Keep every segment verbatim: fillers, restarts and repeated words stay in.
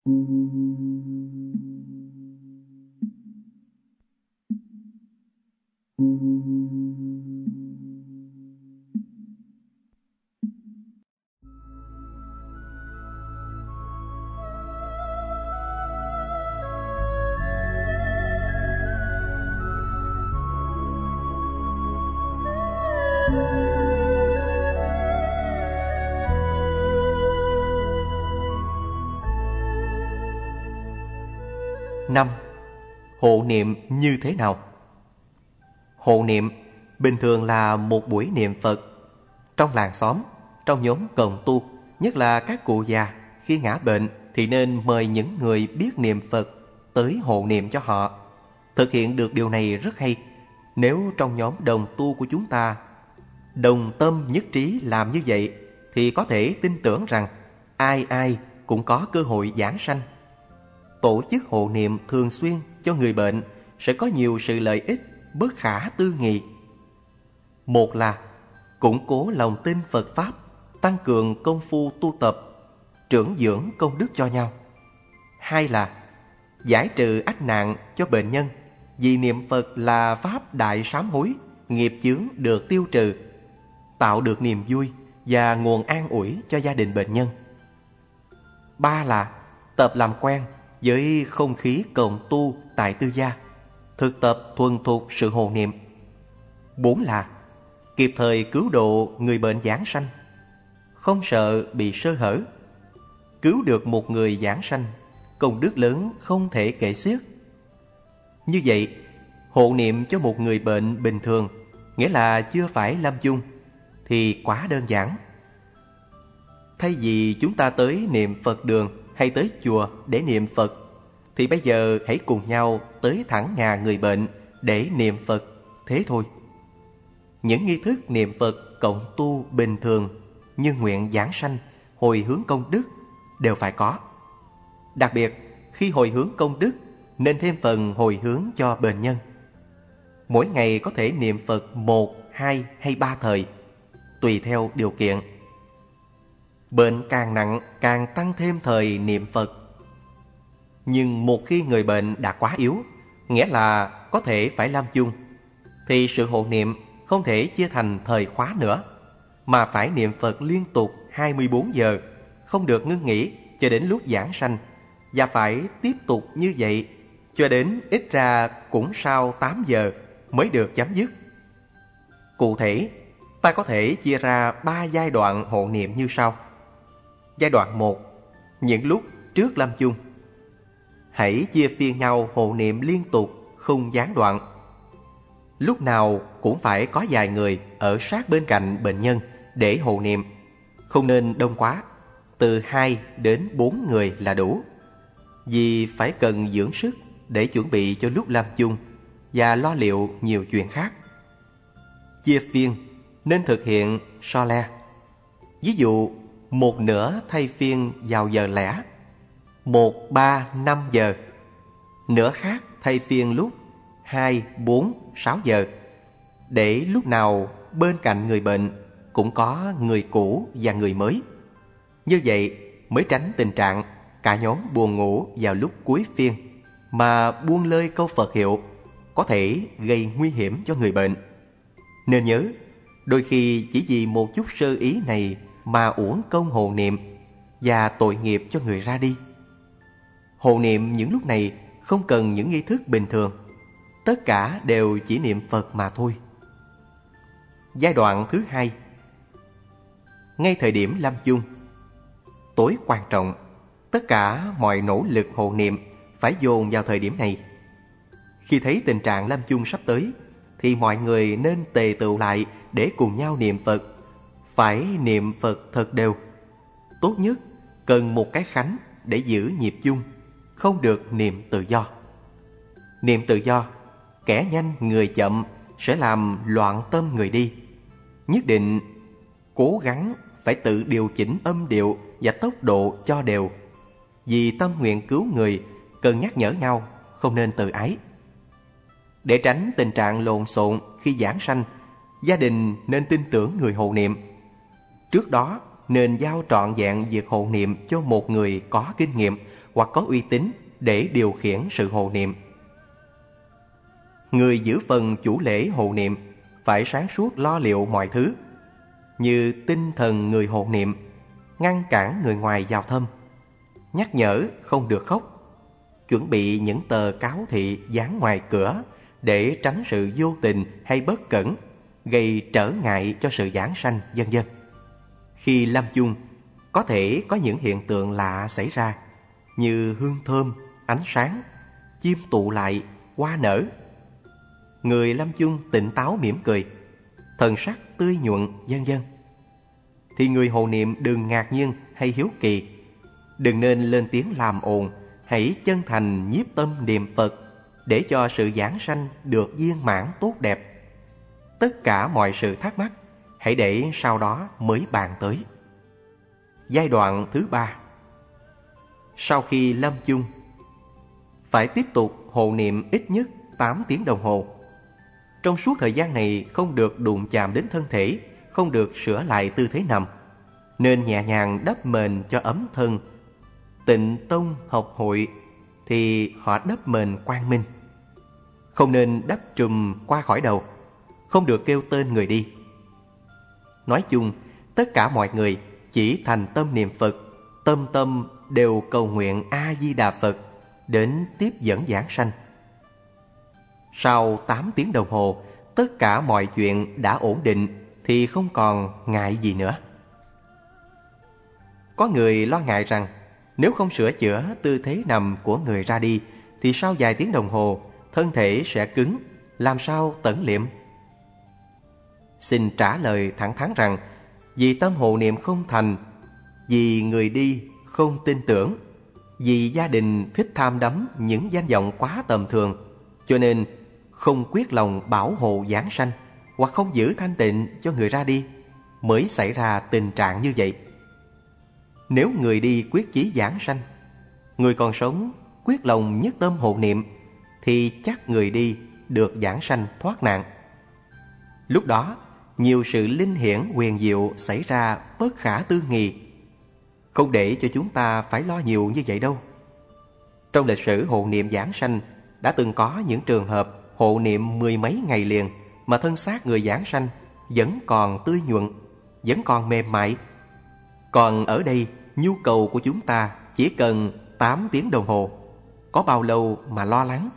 Năm. Hộ niệm như thế nào? Hộ niệm bình thường là một buổi niệm Phật. Trong làng xóm, trong nhóm cộng tu, nhất là các cụ già, khi ngã bệnh thì nên mời những người biết niệm Phật tới hộ niệm cho họ. Thực hiện được điều này rất hay. Nếu trong nhóm đồng tu của chúng ta đồng tâm nhất trí làm như vậy, thì có thể tin tưởng rằng ai ai cũng có cơ hội giảng sanh. Tổ chức hộ niệm thường xuyên cho người bệnh sẽ có nhiều sự lợi ích bất khả tư nghị. Một là củng cố lòng tin Phật Pháp, tăng cường công phu tu tập, trưởng dưỡng công đức cho nhau. Hai là giải trừ ách nạn cho bệnh nhân, vì niệm Phật là Pháp đại sám hối, nghiệp chướng được tiêu trừ, tạo được niềm vui và nguồn an ủi cho gia đình bệnh nhân. Ba là tập làm quen với không khí cộng tu tại tư gia, thực tập thuần thục sự hộ niệm. Bốn là kịp thời cứu độ người bệnh giảng sanh, không sợ bị sơ hở. Cứu được một người giảng sanh, công đức lớn không thể kể xiết. Như vậy, hộ niệm cho một người bệnh bình thường, nghĩa là chưa phải lâm chung, thì quá đơn giản. Thay vì chúng ta tới niệm Phật đường hay tới chùa để niệm Phật, thì bây giờ hãy cùng nhau tới thẳng nhà người bệnh để niệm Phật, thế thôi. Những nghi thức niệm Phật cộng tu bình thường như nguyện giảng sanh, hồi hướng công đức đều phải có. Đặc biệt, khi hồi hướng công đức nên thêm phần hồi hướng cho bệnh nhân. Mỗi ngày có thể niệm Phật một, hai hay ba thời, tùy theo điều kiện. Bệnh càng nặng càng tăng thêm thời niệm Phật. Nhưng một khi người bệnh đã quá yếu, nghĩa là có thể phải lâm chung, thì sự hộ niệm không thể chia thành thời khóa nữa, mà phải niệm Phật liên tục hai mươi bốn giờ, không được ngưng nghỉ cho đến lúc giảng sanh, và phải tiếp tục như vậy cho đến ít ra cũng sau tám giờ mới được chấm dứt. Cụ thể, ta có thể chia ra ba giai đoạn hộ niệm như sau. Giai đoạn một, những lúc trước lâm chung. Hãy chia phiên nhau hộ niệm liên tục, không gián đoạn. Lúc nào cũng phải có vài người ở sát bên cạnh bệnh nhân để hộ niệm, không nên đông quá, từ hai đến bốn người là đủ. Vì phải cần dưỡng sức để chuẩn bị cho lúc lâm chung và lo liệu nhiều chuyện khác. Chia phiên nên thực hiện so le. Ví dụ, một nửa thay phiên vào giờ lẻ, một, ba, năm giờ. Nửa khác thay phiên lúc hai, bốn, sáu giờ, để lúc nào bên cạnh người bệnh cũng có người cũ và người mới. Như vậy mới tránh tình trạng cả nhóm buồn ngủ vào lúc cuối phiên mà buông lơi câu Phật hiệu, có thể gây nguy hiểm cho người bệnh. Nên nhớ, đôi khi chỉ vì một chút sơ ý này mà uổng công hộ niệm và tội nghiệp cho người ra đi. Hộ niệm những lúc này không cần những nghi thức bình thường, tất cả đều chỉ niệm Phật mà thôi. Giai đoạn thứ hai, ngay thời điểm lâm chung, tối quan trọng, tất cả mọi nỗ lực hộ niệm phải dồn vào thời điểm này. Khi thấy tình trạng lâm chung sắp tới, thì mọi người nên tề tựu lại để cùng nhau niệm Phật. Phải niệm Phật thật đều. Tốt nhất cần một cái khánh để giữ nhịp chung, không được niệm tự do. Niệm tự do, kẻ nhanh người chậm sẽ làm loạn tâm người đi. Nhất định cố gắng phải tự điều chỉnh âm điệu và tốc độ cho đều. Vì tâm nguyện cứu người, cần nhắc nhở nhau, không nên tự ái. Để tránh tình trạng lộn xộn khi giảng sanh, gia đình nên tin tưởng người hộ niệm. Trước đó nên giao trọn vẹn việc hộ niệm cho một người có kinh nghiệm hoặc có uy tín để điều khiển sự hộ niệm. Người giữ phần chủ lễ hộ niệm phải sáng suốt lo liệu mọi thứ, như tinh thần người hộ niệm, ngăn cản người ngoài vào thăm, nhắc nhở không được khóc, chuẩn bị những tờ cáo thị dán ngoài cửa để tránh sự vô tình hay bất cẩn gây trở ngại cho sự giảng sanh, vân vân. Khi lâm chung, có thể có những hiện tượng lạ xảy ra như hương thơm, ánh sáng, chim tụ lại, hoa nở. Người lâm chung tỉnh táo mỉm cười, thần sắc tươi nhuận, vân vân. Thì người hộ niệm đừng ngạc nhiên hay hiếu kỳ, đừng nên lên tiếng làm ồn, hãy chân thành nhiếp tâm niệm Phật để cho sự giảng sanh được viên mãn tốt đẹp. Tất cả mọi sự thắc mắc hãy để sau đó mới bàn tới. Giai đoạn thứ ba, sau khi lâm chung, phải tiếp tục hộ niệm ít nhất tám tiếng đồng hồ. Trong suốt thời gian này không được đụng chạm đến thân thể, không được sửa lại tư thế nằm, nên nhẹ nhàng đắp mền cho ấm thân. Tịnh tông học hội thì họ đắp mền quang minh, không nên đắp trùm qua khỏi đầu, không được kêu tên người đi. Nói chung, tất cả mọi người chỉ thành tâm niệm Phật, tâm tâm đều cầu nguyện A-di-đà Phật đến tiếp dẫn giảng sanh. Sau tám tiếng đồng hồ, tất cả mọi chuyện đã ổn định thì không còn ngại gì nữa. Có người lo ngại rằng nếu không sửa chữa tư thế nằm của người ra đi thì sau vài tiếng đồng hồ thân thể sẽ cứng, làm sao tẩn liệm? Xin trả lời thẳng thắn rằng vì tâm hộ niệm không thành, vì người đi không tin tưởng, vì gia đình thích tham đắm những danh vọng quá tầm thường, cho nên không quyết lòng bảo hộ giảng sanh hoặc không giữ thanh tịnh cho người ra đi, mới xảy ra tình trạng như vậy. Nếu người đi quyết chí giảng sanh, người còn sống quyết lòng nhất tâm hộ niệm, thì chắc người đi được giảng sanh thoát nạn. Lúc đó nhiều sự linh hiển huyền diệu xảy ra bất khả tư nghị, không để cho chúng ta phải lo nhiều như vậy đâu. Trong lịch sử hộ niệm giảng sanh đã từng có những trường hợp hộ niệm mười mấy ngày liền mà thân xác người giảng sanh vẫn còn tươi nhuận, vẫn còn mềm mại. Còn ở đây, nhu cầu của chúng ta chỉ cần tám tiếng đồng hồ, có bao lâu mà lo lắng.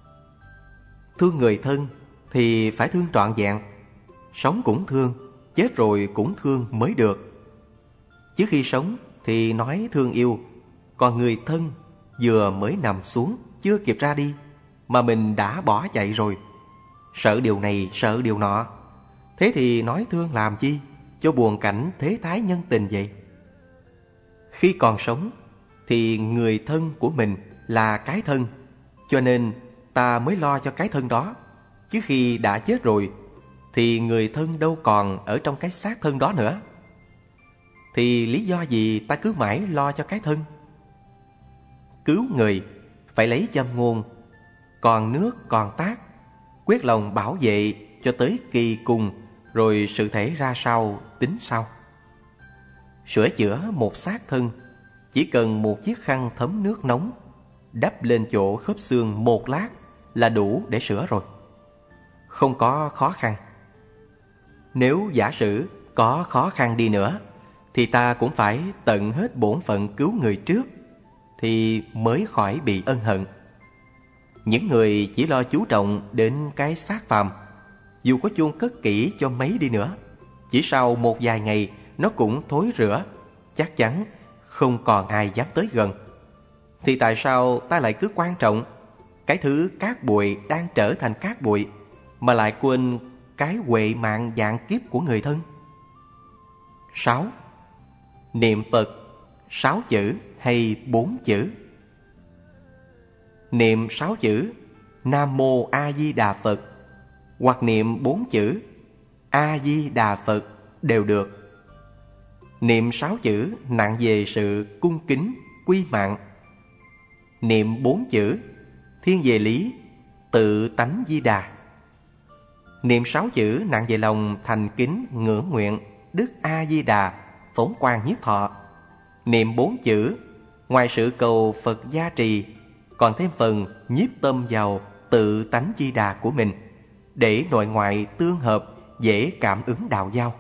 Thương người thân thì phải thương trọn vẹn, sống cũng thương, chết rồi cũng thương mới được. Chứ khi sống thì nói thương yêu, còn người thân vừa mới nằm xuống chưa kịp ra đi mà mình đã bỏ chạy rồi, sợ điều này sợ điều nọ, thế thì nói thương làm chi, cho buồn cảnh thế thái nhân tình vậy. Khi còn sống thì người thân của mình là cái thân, cho nên ta mới lo cho cái thân đó. Chứ khi đã chết rồi thì người thân đâu còn ở trong cái xác thân đó nữa, thì lý do gì ta cứ mãi lo cho cái thân? Cứu người phải lấy châm ngôn, còn nước còn tát, quyết lòng bảo vệ cho tới kỳ cùng, rồi sự thể ra sao tính sau. Sửa chữa một xác thân chỉ cần một chiếc khăn thấm nước nóng, đắp lên chỗ khớp xương một lát là đủ để sửa rồi, không có khó khăn. Nếu giả sử có khó khăn đi nữa thì ta cũng phải tận hết bổn phận cứu người trước, thì mới khỏi bị ân hận. Những người chỉ lo chú trọng đến cái xác phàm, dù có chôn cất kỹ cho mấy đi nữa, chỉ sau một vài ngày nó cũng thối rữa, chắc chắn không còn ai dám tới gần. Thì tại sao ta lại cứ quan trọng cái thứ cát bụi đang trở thành cát bụi, mà lại quên cái huệ mạng vạn kiếp của người thân? Sáu. Niệm Phật sáu chữ hay bốn chữ? Niệm sáu chữ Nam Mô A Di Đà Phật hoặc niệm bốn chữ A Di Đà Phật đều được. Niệm sáu chữ nặng về sự cung kính, quy mạng. Niệm bốn chữ thiên về lý, tự tánh Di Đà. Niệm sáu chữ nặng về lòng thành kính ngưỡng nguyện Đức A Di Đà phóng quang nhiếp thọ. Niệm bốn chữ ngoài sự cầu Phật gia trì, còn thêm phần nhiếp tâm vào tự tánh Di Đà của mình, để nội ngoại tương hợp, dễ cảm ứng đạo giao.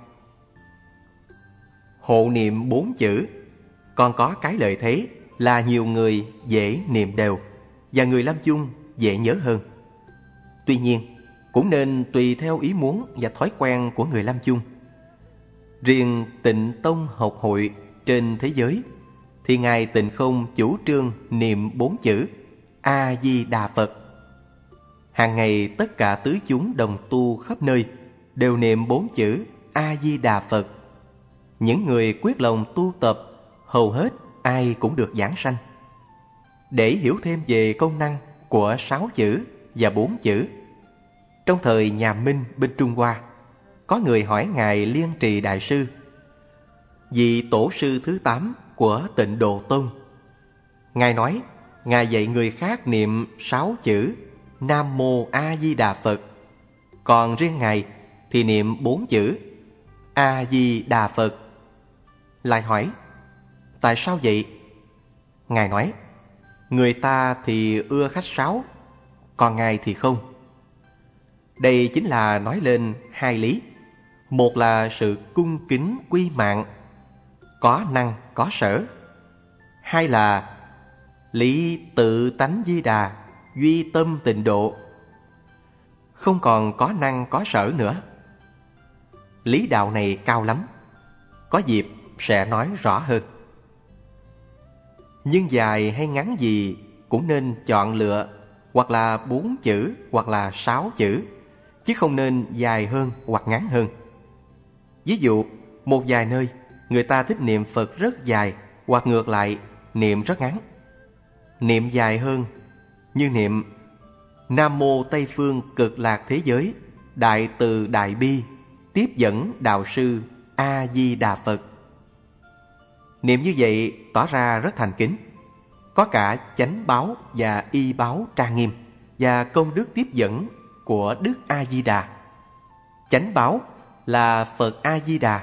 Hộ niệm bốn chữ còn có cái lợi thế là nhiều người dễ niệm đều, và người lâm chung dễ nhớ hơn. Tuy nhiên, cũng nên tùy theo ý muốn và thói quen của người lâm chung. Riêng Tịnh Tông học hội trên thế giới thì Ngài Tịnh Không chủ trương niệm bốn chữ A-di-đà Phật. Hàng ngày tất cả tứ chúng đồng tu khắp nơi đều niệm bốn chữ A-di-đà Phật. Những người quyết lòng tu tập hầu hết ai cũng được giảng sanh. Để hiểu thêm về công năng của sáu chữ và bốn chữ, trong thời nhà Minh bên Trung Hoa, có người hỏi Ngài Liên Trì Đại Sư, vị tổ sư thứ tám của Tịnh Độ Tông. Ngài nói, Ngài dạy người khác niệm sáu chữ Nam Mô A Di Đà Phật, còn riêng Ngài thì niệm bốn chữ A Di Đà Phật. Lại hỏi, tại sao vậy? Ngài nói, người ta thì ưa khách sáo, còn Ngài thì không. Đây chính là nói lên hai lý. Một là sự cung kính quy mạng, có năng có sở. Hai là lý tự tánh Di Đà, duy tâm tịnh độ, không còn có năng có sở nữa. Lý đạo này cao lắm, có dịp sẽ nói rõ hơn. Nhưng dài hay ngắn gì cũng nên chọn lựa, hoặc là bốn chữ hoặc là sáu chữ, chứ không nên dài hơn hoặc ngắn hơn. Ví dụ, một vài nơi người ta thích niệm Phật rất dài, hoặc ngược lại niệm rất ngắn. Niệm dài hơn như niệm Nam Mô Tây Phương Cực Lạc Thế Giới Đại Từ Đại Bi Tiếp Dẫn Đạo Sư A Di Đà Phật. Niệm như vậy tỏ ra rất thành kính, có cả chánh báo và y báo trang nghiêm, và công đức tiếp dẫn của Đức A Di Đà. Chánh báo là Phật A Di Đà,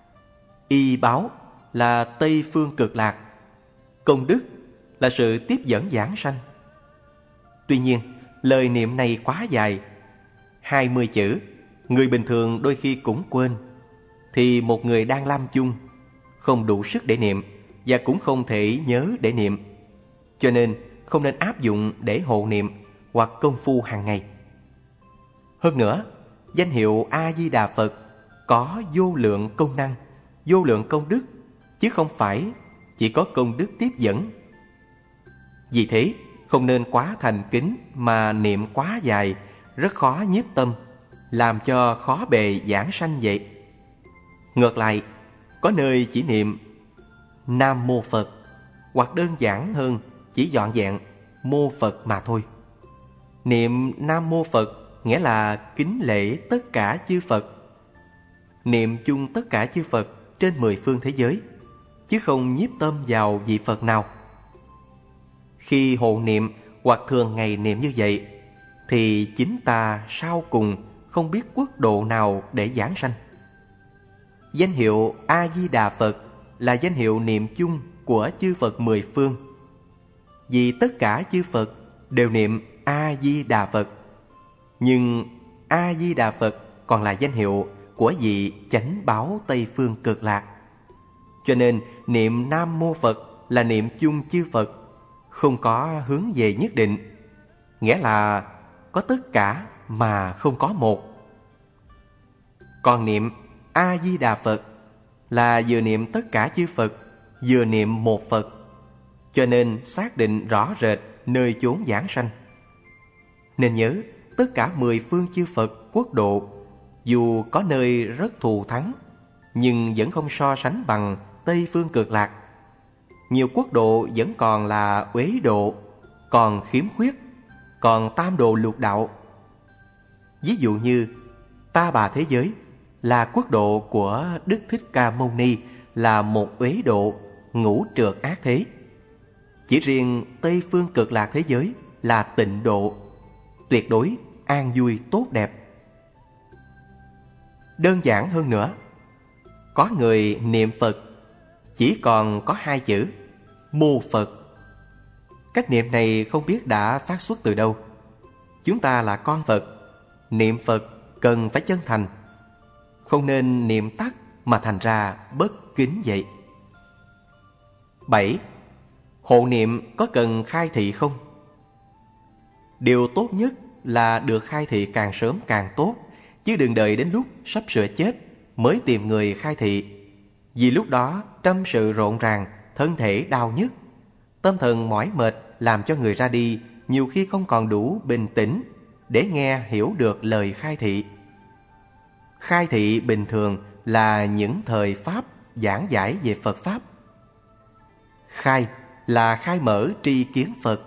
y báo là Tây Phương Cực Lạc, công đức là sự tiếp dẫn giảng sanh. Tuy nhiên, lời niệm này quá dài, hai mươi chữ, người bình thường đôi khi cũng quên, thì một người đang lâm chung không đủ sức để niệm, và cũng không thể nhớ để niệm. Cho nên không nên áp dụng để hộ niệm hoặc công phu hàng ngày. Hơn nữa, danh hiệu A-di-đà Phật có vô lượng công năng, vô lượng công đức, chứ không phải chỉ có công đức tiếp dẫn. Vì thế, không nên quá thành kính mà niệm quá dài, rất khó nhiếp tâm, làm cho khó bề giảng sanh vậy. Ngược lại, có nơi chỉ niệm Nam Mô Phật, hoặc đơn giản hơn chỉ dọn dẹn Mô Phật mà thôi. Niệm Nam Mô Phật nghĩa là kính lễ tất cả chư Phật, niệm chung tất cả chư Phật trên mười phương thế giới, chứ không nhiếp tâm vào vị Phật nào. Khi hộ niệm hoặc thường ngày niệm như vậy, thì chính ta sau cùng không biết quốc độ nào để giảng sanh. Danh hiệu A-di-đà Phật là danh hiệu niệm chung của chư Phật mười phương, vì tất cả chư Phật đều niệm A-di-đà Phật. Nhưng A-di-đà Phật còn là danh hiệu của vị chánh báo Tây Phương Cực Lạc. Cho nên niệm Nam Mô Phật là niệm chung chư Phật, không có hướng về nhất định, nghĩa là có tất cả mà không có một. Còn niệm A-di-đà Phật là vừa niệm tất cả chư Phật, vừa niệm một Phật, cho nên xác định rõ rệt nơi chốn giảng sanh. Nên nhớ, tất cả mười phương chư Phật quốc độ, dù có nơi rất thù thắng, nhưng vẫn không so sánh bằng Tây Phương Cực Lạc. Nhiều quốc độ vẫn còn là uế độ, còn khiếm khuyết, còn tam độ lục đạo. Ví dụ như Ta Bà Thế Giới là quốc độ của Đức Thích Ca Mâu Ni, là một uế độ, ngũ trược ác thế. Chỉ riêng Tây Phương Cực Lạc Thế Giới là tịnh độ, tuyệt đối an vui tốt đẹp. Đơn giản hơn nữa, có người niệm Phật chỉ còn có hai chữ mô Phật. Cách niệm này không biết đã phát xuất từ đâu. Chúng ta là con Phật, niệm Phật cần phải chân thành, không nên niệm tắt mà thành ra bất kính vậy. Bảy. Hộ niệm có cần khai thị không? Điều tốt nhất là được khai thị càng sớm càng tốt, chứ đừng đợi đến lúc sắp sửa chết mới tìm người khai thị. Vì lúc đó tâm sự rộn ràng, thân thể đau nhức, tâm thần mỏi mệt, làm cho người ra đi nhiều khi không còn đủ bình tĩnh để nghe hiểu được lời khai thị. Khai thị bình thường là những thời Pháp giảng giải về Phật Pháp. Khai là khai mở tri kiến Phật.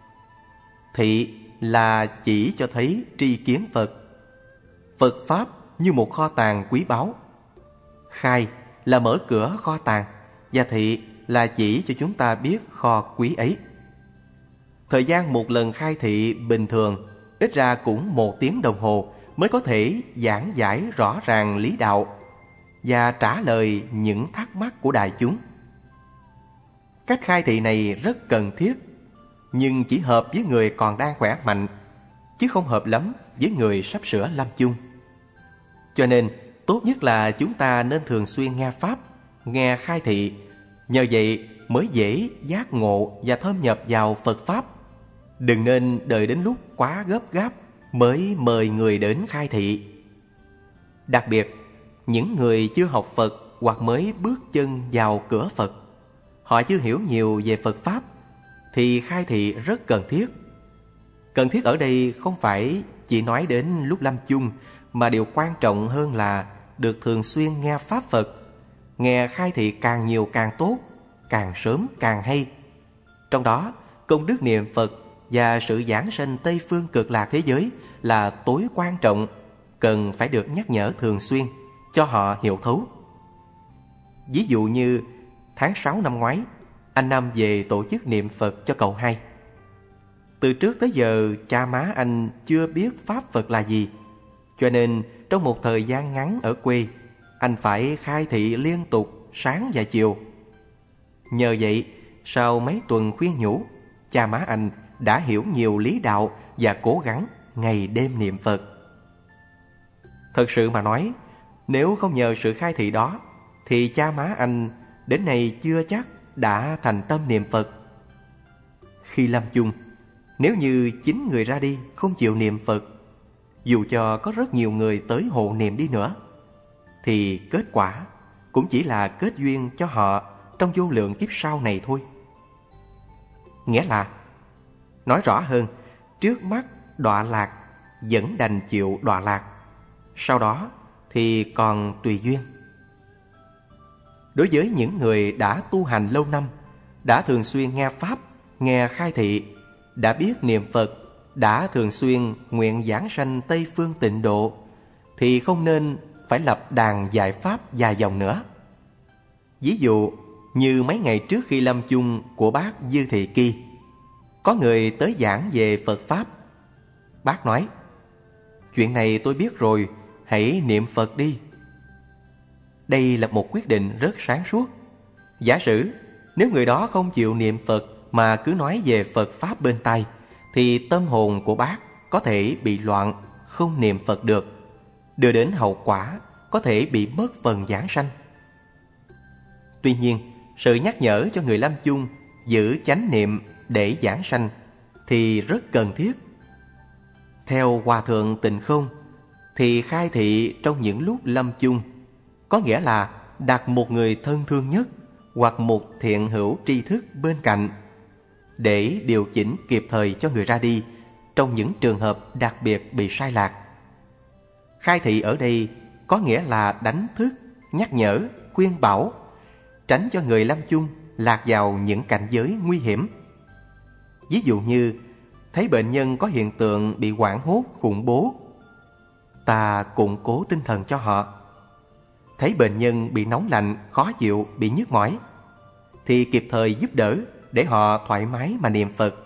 Thị là chỉ cho thấy tri kiến Phật. Phật Pháp như một kho tàng quý báu. Khai là mở cửa kho tàng, và thị là chỉ cho chúng ta biết kho quý ấy. Thời gian một lần khai thị bình thường ít ra cũng một tiếng đồng hồ mới có thể giảng giải rõ ràng lý đạo và trả lời những thắc mắc của đại chúng. Cách khai thị này rất cần thiết, nhưng chỉ hợp với người còn đang khỏe mạnh, chứ không hợp lắm với người sắp sửa lâm chung. Cho nên tốt nhất là chúng ta nên thường xuyên nghe Pháp, nghe khai thị. Nhờ vậy mới dễ giác ngộ và thâm nhập vào Phật Pháp. Đừng nên đợi đến lúc quá gấp gáp mới mời người đến khai thị. Đặc biệt, những người chưa học Phật hoặc mới bước chân vào cửa Phật, họ chưa hiểu nhiều về Phật Pháp, thì khai thị rất cần thiết. Cần thiết ở đây không phải chỉ nói đến lúc lâm chung, mà điều quan trọng hơn là được thường xuyên nghe Pháp Phật. Nghe khai thị càng nhiều càng tốt, càng sớm càng hay. Trong đó, công đức niệm Phật và sự giảng sanh Tây Phương Cực Lạc thế giới là tối quan trọng, cần phải được nhắc nhở thường xuyên, cho họ hiểu thấu. Ví dụ như tháng sáu năm ngoái, anh Năm về tổ chức niệm Phật cho cậu hai. Từ trước tới giờ cha má anh chưa biết Pháp Phật là gì, cho nên trong một thời gian ngắn ở quê, anh phải khai thị liên tục sáng và chiều. Nhờ vậy, sau mấy tuần khuyên nhủ, cha má anh đã hiểu nhiều lý đạo và cố gắng ngày đêm niệm Phật. Thật sự mà nói, nếu không nhờ sự khai thị đó, thì cha má anh đến nay chưa chắc đã thành tâm niệm Phật. Khi lâm chung, nếu như chính người ra đi không chịu niệm Phật, dù cho có rất nhiều người tới hộ niệm đi nữa, thì kết quả cũng chỉ là kết duyên cho họ trong vô lượng kiếp sau này thôi. Nghĩa là, nói rõ hơn, trước mắt đọa lạc vẫn đành chịu đọa lạc, sau đó thì còn tùy duyên. Đối với những người đã tu hành lâu năm, đã thường xuyên nghe Pháp, nghe khai thị, đã biết niệm Phật, đã thường xuyên nguyện giảng sanh Tây Phương Tịnh Độ, thì không nên phải lập đàn dạy Pháp dài dòng nữa. Ví dụ như mấy ngày trước khi lâm chung của bác Dư Thị Kỳ, có người tới giảng về Phật Pháp. Bác nói, chuyện này tôi biết rồi, hãy niệm Phật đi. Đây là một quyết định rất sáng suốt. Giả sử nếu người đó không chịu niệm Phật mà cứ nói về Phật Pháp bên tai, thì tâm hồn của bác có thể bị loạn, không niệm Phật được, đưa đến hậu quả có thể bị mất phần giảng sanh. Tuy nhiên, sự nhắc nhở cho người lâm chung giữ chánh niệm để giảng sanh thì rất cần thiết. Theo Hòa Thượng Tịnh Không, thì khai thị trong những lúc lâm chung có nghĩa là đặt một người thân thương nhất hoặc một thiện hữu tri thức bên cạnh để điều chỉnh kịp thời cho người ra đi trong những trường hợp đặc biệt bị sai lạc. Khai thị ở đây có nghĩa là đánh thức, nhắc nhở, khuyên bảo, tránh cho người lâm chung lạc vào những cảnh giới nguy hiểm. Ví dụ như thấy bệnh nhân có hiện tượng bị hoảng hốt, khủng bố, ta củng cố tinh thần cho họ. Thấy bệnh nhân bị nóng lạnh, khó chịu, bị nhức mỏi, thì kịp thời giúp đỡ để họ thoải mái mà niệm Phật.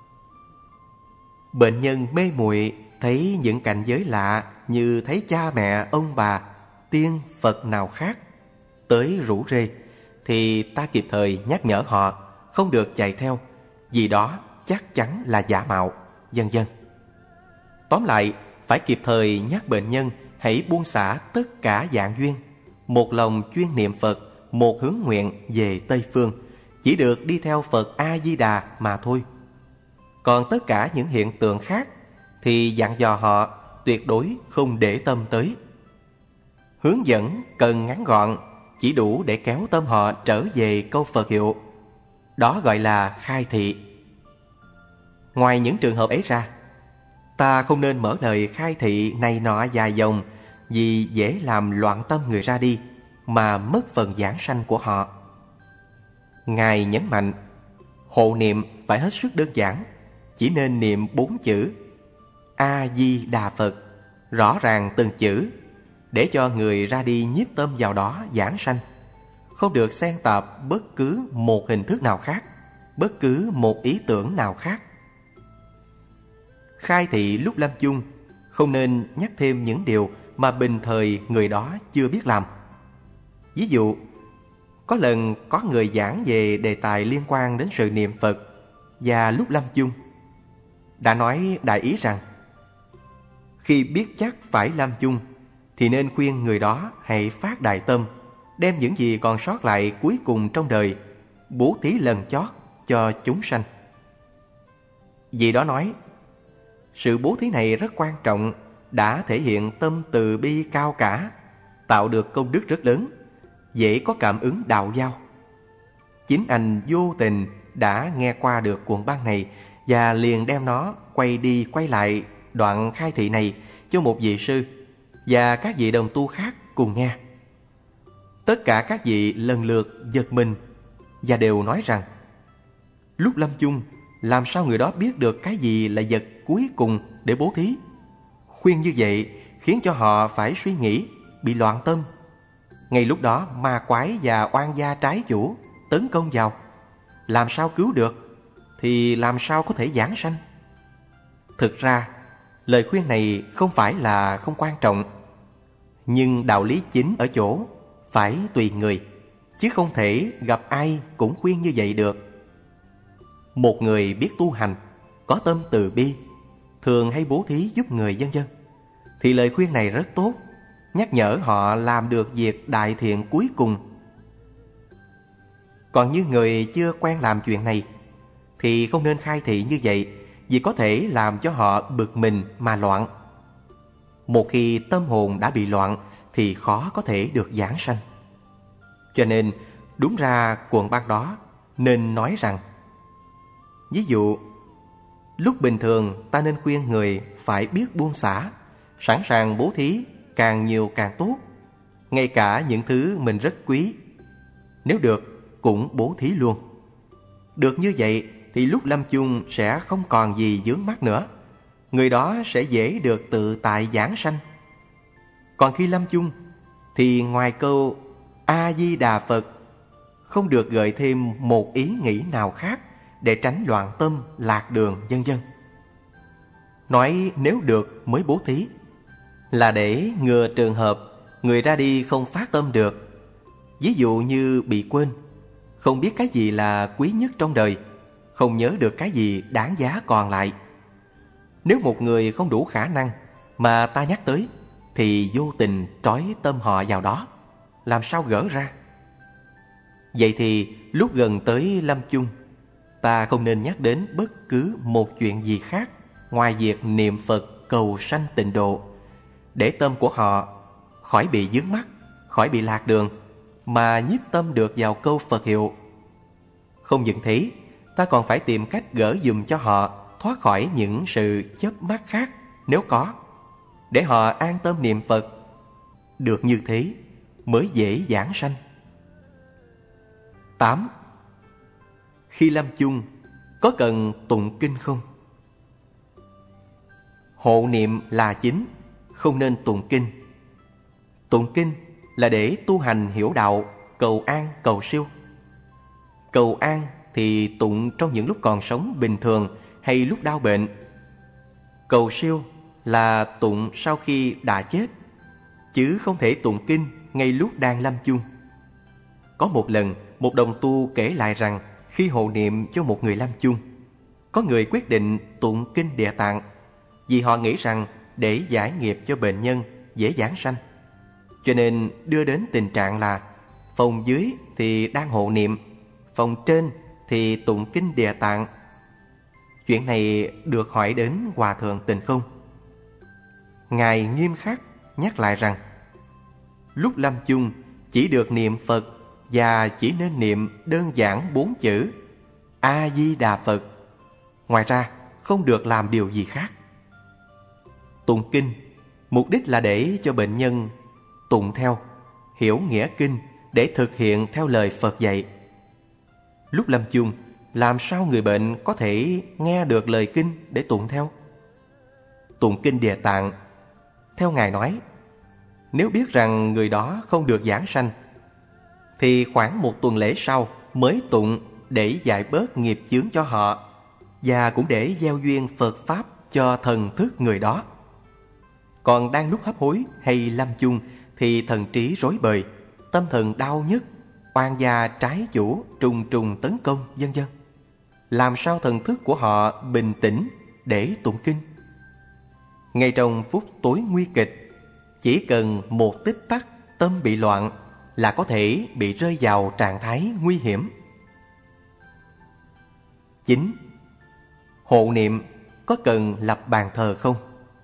Bệnh nhân mê muội thấy những cảnh giới lạ như thấy cha mẹ, ông bà, tiên, Phật nào khác tới rủ rê, thì ta kịp thời nhắc nhở họ không được chạy theo, vì đó chắc chắn là giả mạo, vân vân. Tóm lại, phải kịp thời nhắc bệnh nhân hãy buông xả tất cả dạng duyên, một lòng chuyên niệm Phật, một hướng nguyện về Tây Phương, chỉ được đi theo Phật A-di-đà mà thôi. Còn tất cả những hiện tượng khác thì dặn dò họ tuyệt đối không để tâm tới. Hướng dẫn cần ngắn gọn, chỉ đủ để kéo tâm họ trở về câu Phật hiệu. Đó gọi là khai thị. Ngoài những trường hợp ấy ra, ta không nên mở lời khai thị này nọ dài dòng, vì dễ làm loạn tâm người ra đi mà mất phần giảng sanh của họ. Ngài nhấn mạnh, hộ niệm phải hết sức đơn giản, chỉ nên niệm bốn chữ A-di-đà Phật, rõ ràng từng chữ, để cho người ra đi nhiếp tâm vào đó giảng sanh. Không được xen tạp bất cứ một hình thức nào khác, bất cứ một ý tưởng nào khác. Khai thị lúc lâm chung không nên nhắc thêm những điều mà bình thời người đó chưa biết làm. Ví dụ, có lần có người giảng về đề tài liên quan đến sự niệm Phật, và lúc lâm chung đã nói đại ý rằng khi biết chắc phải lâm chung thì nên khuyên người đó hãy phát đại tâm, đem những gì còn sót lại cuối cùng trong đời bố thí lần chót cho chúng sanh. Vì đó nói, sự bố thí này rất quan trọng, đã thể hiện tâm từ bi cao cả, tạo được công đức rất lớn, dễ có cảm ứng đạo giao. Chính anh vô tình đã nghe qua được cuộn băng này và liền đem nó quay đi quay lại đoạn khai thị này cho một vị sư và các vị đồng tu khác cùng nghe. Tất cả các vị lần lượt giật mình và đều nói rằng, lúc lâm chung làm sao người đó biết được cái gì là vật cuối cùng để bố thí? Khuyên như vậy khiến cho họ phải suy nghĩ, bị loạn tâm. Ngay lúc đó ma quái và oan gia trái chủ tấn công vào, làm sao cứu được, thì làm sao có thể giảng sanh? Thực ra, lời khuyên này không phải là không quan trọng, nhưng đạo lý chính ở chỗ phải tùy người, chứ không thể gặp ai cũng khuyên như vậy được. Một người biết tu hành, có tâm từ bi, thường hay bố thí giúp người vân vân, thì lời khuyên này rất tốt, nhắc nhở họ làm được việc đại thiện cuối cùng. Còn như người chưa quen làm chuyện này thì không nên khai thị như vậy, vì có thể làm cho họ bực mình mà loạn. Một khi tâm hồn đã bị loạn thì khó có thể được giảng sanh. Cho nên đúng ra cuộn băng đó nên nói rằng, ví dụ, lúc bình thường ta nên khuyên người phải biết buông xả, sẵn sàng bố thí càng nhiều càng tốt, ngay cả những thứ mình rất quý, nếu được cũng bố thí luôn. Được như vậy thì lúc lâm chung sẽ không còn gì vướng mắc nữa, người đó sẽ dễ được tự tại giảng sanh. Còn khi lâm chung thì ngoài câu A-di-đà Phật không được gợi thêm một ý nghĩ nào khác để tránh loạn tâm, lạc đường vân vân. Nói nếu được mới bố thí là để ngừa trường hợp người ra đi không phát tâm được. Ví dụ như bị quên, không biết cái gì là quý nhất trong đời, không nhớ được cái gì đáng giá còn lại. Nếu một người không đủ khả năng mà ta nhắc tới thì vô tình trói tâm họ vào đó, làm sao gỡ ra? Vậy thì lúc gần tới lâm chung, ta không nên nhắc đến bất cứ một chuyện gì khác ngoài việc niệm Phật cầu sanh tịnh độ, để tâm của họ khỏi bị vướng mắc, khỏi bị lạc đường, mà nhiếp tâm được vào câu Phật hiệu. Không những thế, ta còn phải tìm cách gỡ dùm cho họ thoát khỏi những sự chấp mắc khác nếu có, để họ an tâm niệm Phật. Được như thế mới dễ giảng sanh. Tám. Khi lâm chung có cần tụng kinh không? Hộ niệm là chính, không nên tụng kinh. Tụng kinh là để tu hành hiểu đạo, cầu an, cầu siêu. Cầu an thì tụng trong những lúc còn sống bình thường hay lúc đau bệnh. Cầu siêu là tụng sau khi đã chết, chứ không thể tụng kinh ngay lúc đang lâm chung. Có một lần, một đồng tu kể lại rằng khi hộ niệm cho một người lâm chung, có người quyết định tụng kinh Địa Tạng vì họ nghĩ rằng để giải nghiệp cho bệnh nhân dễ giảng sanh, cho nên đưa đến tình trạng là phòng dưới thì đang hộ niệm, phòng trên thì tụng kinh Địa Tạng. Chuyện này được hỏi đến Hòa Thượng Tịnh Không. Ngài nghiêm khắc nhắc lại rằng lúc lâm chung chỉ được niệm Phật và chỉ nên niệm đơn giản bốn chữ A Di Đà Phật. Ngoài ra không được làm điều gì khác. Tụng kinh mục đích là để cho bệnh nhân tụng theo, hiểu nghĩa kinh để thực hiện theo lời Phật dạy. Lúc lâm chung, làm sao người bệnh có thể nghe được lời kinh để tụng theo? Tụng kinh Địa Tạng, theo Ngài nói, nếu biết rằng người đó không được giảng sanh, thì khoảng một tuần lễ sau mới tụng để giải bớt nghiệp chướng cho họ, và cũng để gieo duyên Phật Pháp cho thần thức người đó. Còn đang lúc hấp hối hay lâm chung thì thần trí rối bời, tâm thần đau nhức, oan gia trái chủ trùng trùng tấn công, vân vân. Làm sao thần thức của họ bình tĩnh để tụng kinh? Ngay trong phút tối nguy kịch, chỉ cần một tích tắc tâm bị loạn là có thể bị rơi vào trạng thái nguy hiểm. Chín. Hộ niệm có cần lập bàn thờ không?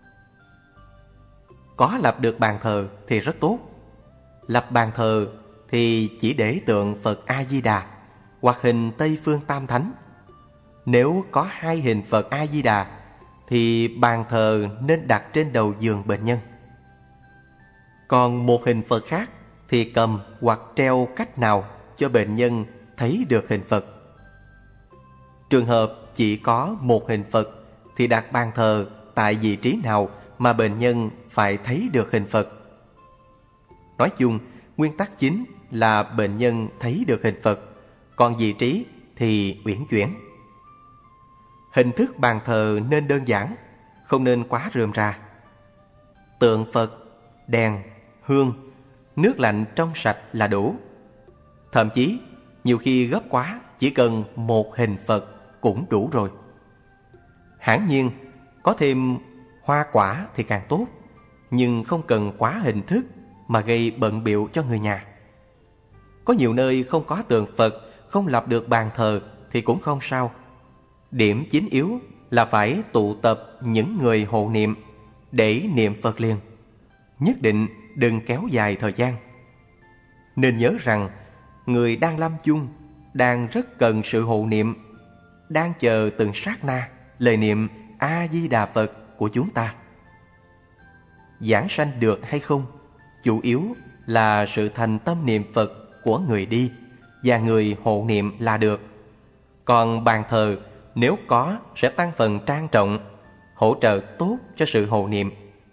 Có lập được bàn thờ thì rất tốt. Lập bàn thờ thì chỉ để tượng Phật A-di-đà hoặc hình Tây Phương Tam Thánh. Nếu có hai hình Phật A-di-đà thì bàn thờ nên đặt trên đầu giường bệnh nhân. Còn một hình Phật khác thì cầm hoặc treo cách nào cho bệnh nhân thấy được hình Phật. Trường hợp chỉ có một hình Phật thì đặt bàn thờ tại vị trí nào mà bệnh nhân phải thấy được hình Phật. Nói chung, nguyên tắc chính là bệnh nhân thấy được hình Phật, còn vị trí thì uyển chuyển. Hình thức bàn thờ nên đơn giản, không nên quá rườm rà. Tượng Phật, đèn, hương, nước lạnh trong sạch là đủ. Thậm chí, nhiều khi gấp quá, chỉ cần một hình Phật cũng đủ rồi. Hẳn nhiên, có thêm hoa quả thì càng tốt, nhưng không cần quá hình thức mà gây bận bịu cho người nhà. Có nhiều nơi không có tượng Phật, không lập được bàn thờ thì cũng không sao. Điểm chính yếu là phải tụ tập những người hộ niệm để niệm Phật liền. Nhất định đừng kéo dài thời gian. Nên nhớ rằng người đang lâm chung đang rất cần sự hộ niệm, đang chờ từng sát na lời niệm A-di-đà Phật của chúng ta. Giảng sanh được hay không, chủ yếu là sự thành tâm niệm Phật của người đi và người hộ niệm là được. Còn bàn thờ nếu có sẽ tăng phần trang trọng, hỗ trợ tốt cho sự hộ niệm.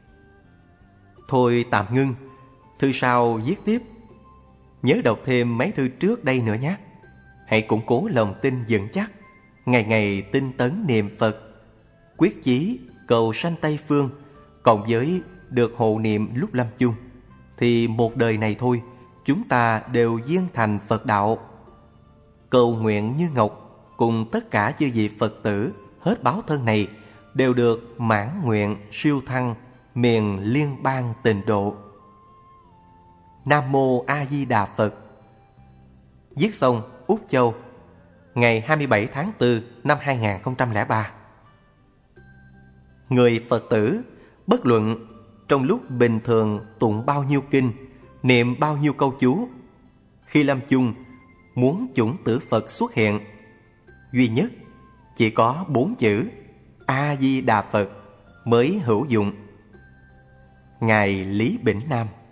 Thôi tạm ngưng, thư sau viết tiếp. Nhớ đọc thêm mấy thư trước đây nữa nhé. Hãy củng cố lòng tin vững chắc, ngày ngày tinh tấn niệm Phật, quyết chí cầu sanh Tây Phương, cộng với được hộ niệm lúc lâm chung, thì một đời này thôi chúng ta đều viên thành Phật đạo. Cầu nguyện Như Ngọc cùng tất cả chư vị Phật tử hết báo thân này đều được mãn nguyện siêu thăng miền liên bang Tịnh độ. Nam Mô A Di Đà Phật. Viết xong Úc Châu, ngày hai mươi bảy tháng tư năm hai nghìn không trăm lẻ ba. Người Phật tử bất luận trong lúc bình thường tụng bao nhiêu kinh, niệm bao nhiêu câu chú, khi lâm chung muốn chủng tử Phật xuất hiện, duy nhất chỉ có bốn chữ A Di Đà Phật mới hữu dụng. Ngài Lý Bỉnh Nam.